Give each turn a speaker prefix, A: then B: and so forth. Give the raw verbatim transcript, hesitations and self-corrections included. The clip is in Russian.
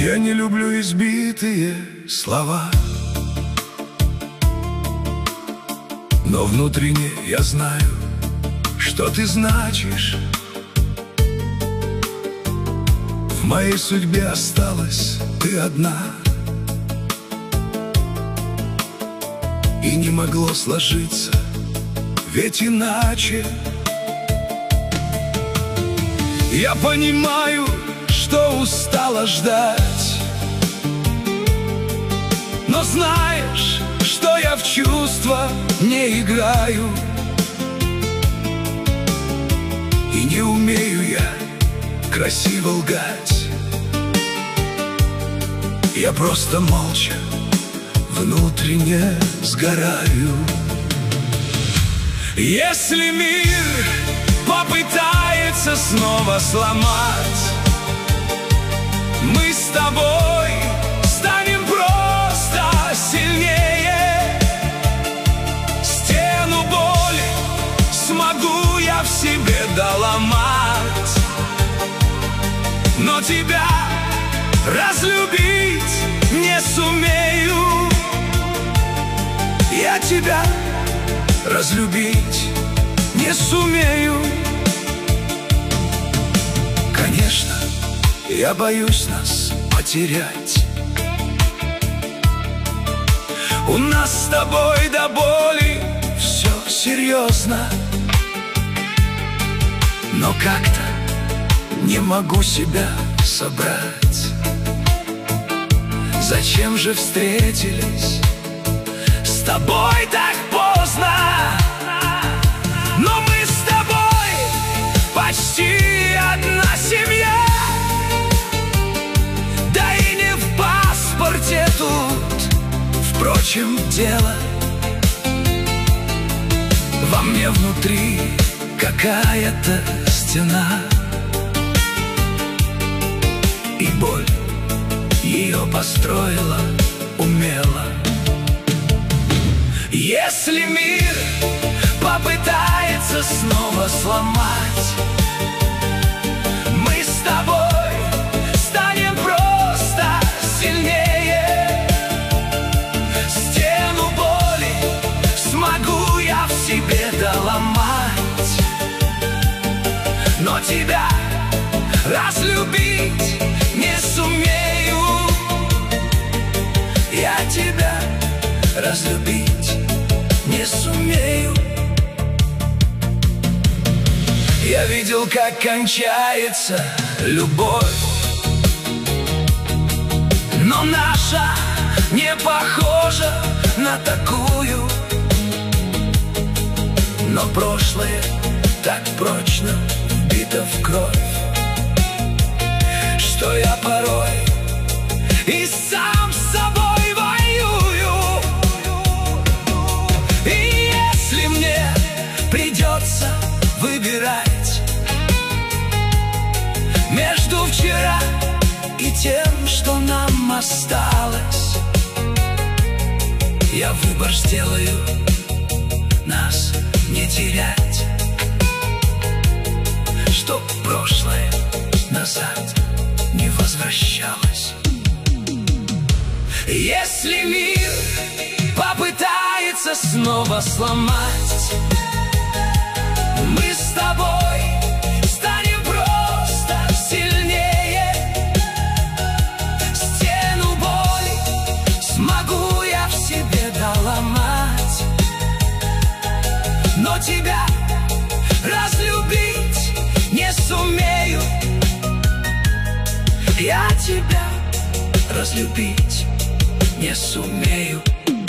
A: Я не люблю избитые слова, но внутренне я знаю, что ты значишь. В моей судьбе осталась ты одна, и не могло сложиться, ведь иначе. Я понимаю, что устала ждать, но знаешь, что я в чувства не играю, и не умею я красиво лгать. Я просто молча внутренне сгораю. Если мир попытается снова сломать, мы с тобой станем просто сильнее. Стену боли смогу я в себе доломать, но тебя разлюбить не сумею. Я тебя разлюбить не сумею. Конечно, я боюсь нас потерять. У нас с тобой до боли все серьезно, но как-то не могу себя собрать. Зачем же встретились с тобой так поздно? Но мы с тобой почти одна семья. Да и не в паспорте тут, впрочем, дело. Во мне внутри какая-то стена, и боль ее построила умело. Если мир попытается снова сломать, мы с тобой станем просто сильнее. Стену боли смогу я в себе доломать, но тебя разлюбить не сумею. Я тебя разлюбить не сумею. Я видел, как кончается любовь, но наша не похожа на такую. Но прошлое так прочно вбито в кровь, что я порой и сам с собой воюю. И если мне придется выбирать между вчера и тем, что нам осталось, я выбор сделаю нас не терять, чтоб прошлое назад не возвращалось. Если мир попытается снова сломать, мы с тобой станем просто сильнее. Стену боли смогу я в себе доломать, но тебя разлюбить не сумею. Я тебя разлюбить не сумею.